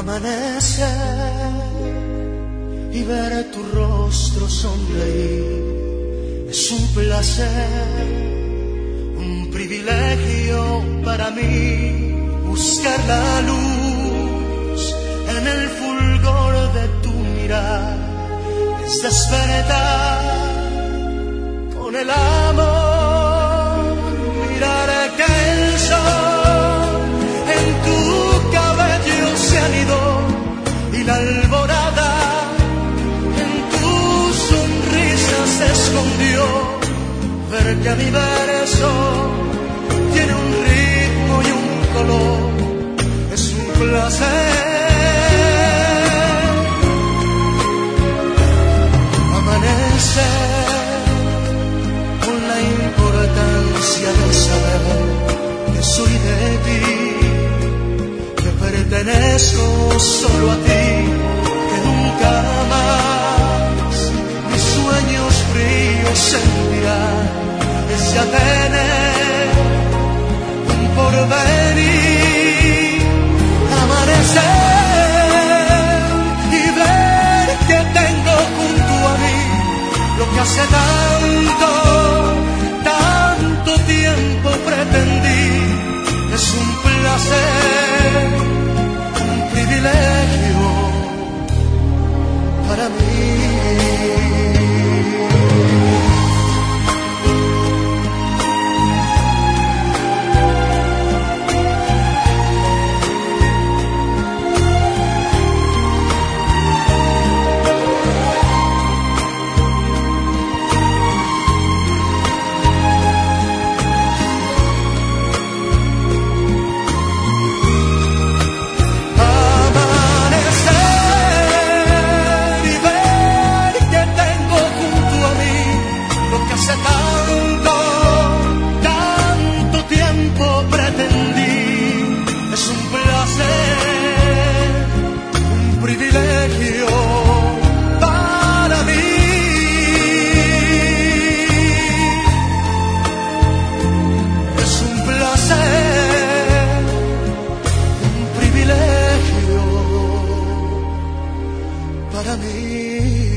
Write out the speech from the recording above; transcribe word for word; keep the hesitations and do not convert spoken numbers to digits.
Amanecer y ver tu rostro sonreír es un placer, un privilegio para mí. Buscar la luz en el fulgor de tu mirar es despertar con el amor. Mirar que el sol en tu cabello se anidó y la alborada en tu sonrisa se escondió. Ver que mi verso tiene un ritmo y un color es un placer. Amanecer con la importancia de saber que soy de ti, que pertenezco solo a ti, que nunca más mis sueños fríos sentirán. Es ya tener un porvenir. Amanecer y ver que tengo junto a mí lo que hace tanto, tanto tiempo pretendí. Es un placer, un privilegio para mí. Para mí.